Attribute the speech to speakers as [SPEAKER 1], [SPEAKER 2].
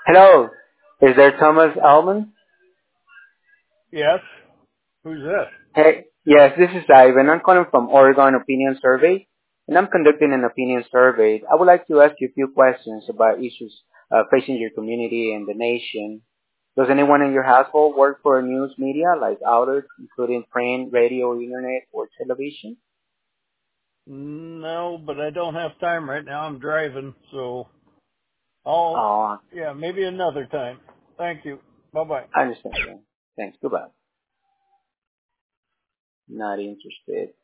[SPEAKER 1] Hello, is there Thomas Alman?
[SPEAKER 2] Yes. Who's this?
[SPEAKER 1] Hey, yes, this is Ivan. I'm calling from Oregon Opinion Survey, and I'm conducting an opinion survey. I would like to ask you a few questions about issues facing your community and the nation. Does anyone in your household work for news media like outlets, including print, radio, internet, or television?
[SPEAKER 2] No, but I don't have time right now. I'm driving, so I'll,
[SPEAKER 1] Oh,
[SPEAKER 2] yeah, maybe another time. Thank you. Bye bye.
[SPEAKER 1] I understand. Thanks. Goodbye. Not interested.